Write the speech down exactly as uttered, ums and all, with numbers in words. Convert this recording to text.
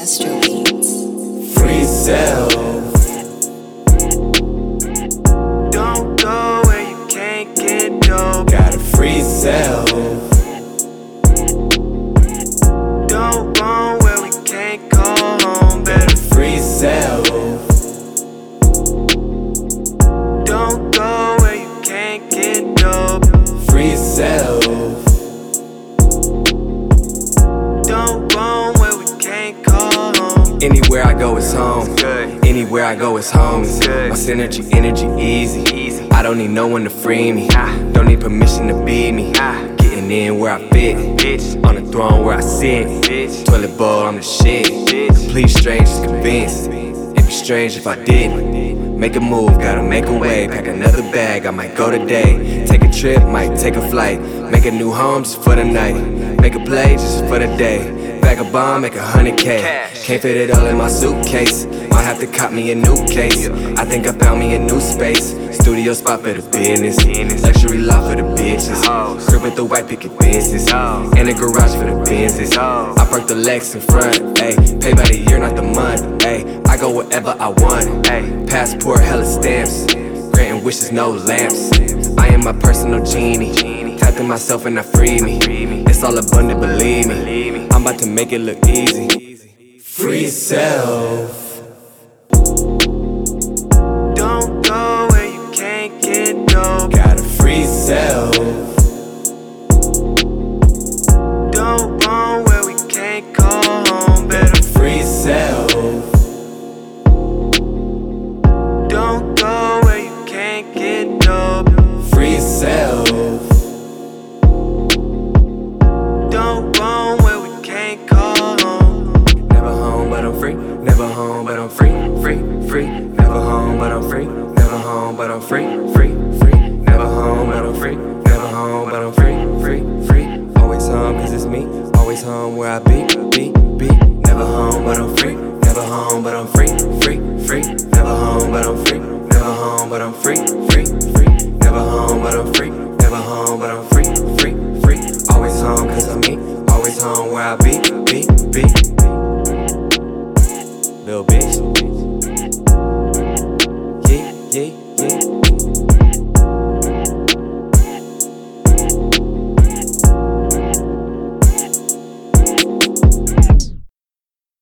Astro Beats. Free self. Don't go where you can't get dope. Got a free self. Don't go where we can't go home. Better Free self. don't go where you can't get dope. Free self. Don't go where we can't go home. Anywhere I go is home. Good. Anywhere I go is home. Good. My synergy, energy, easy. Easy. I don't need no one to free me. Ah. Don't need permission to be me. Ah. Getting in where I fit. Bitch. On the throne where I sit. Bitch. Toilet bowl, I'm the shit. Bitch. Complete strangers convinced. It'd be strange if I didn't. Make a move, gotta make a way. Pack another bag, I might go today. Take a trip, might take a flight. Make a new home just for the night. Make a play just for the day. Bag a bomb, make a hundred K. Can't fit it all in my suitcase. Might have to cop me a new case. I think I found me a new space. Studio spot for the business. Luxury lot for the bitches. Crib with the white picket business. And a garage for the Benzes. I park the Lex in front. Ayy, pay by the year, not the month. Ayy, I go wherever I want. Ayy, passport, hella stamps. Granting wishes, no lamps. I am my personal genie. Tapped in myself and I free me. It's all abundant, believe me. I'm about to make it look easy. Free self. Don't go where you can't get dope. Got a free self. Don't go where we can't go home. Better Free self. don't go where you can't get dope. Free self. Don't go where we can't go home. Never home, but I'm free. Never home, but I'm free. Free, free. Never home, but I'm free. Never home, but I'm free. Free, free. Never home, but I'm free. Never home, but I'm free. Free, free. Always home, cause it's me. Always home where I be, be, be. Never home, but I'm free. Never home, but I'm free. Free, free. Never home, but I'm free. Never home, but I'm free. Free, free. Never home, but I'm free. Never home, but I'm free. Free, free. Always home, cause I'm me. Always home where I be, be, be. Little bitch. Yeah, yeah.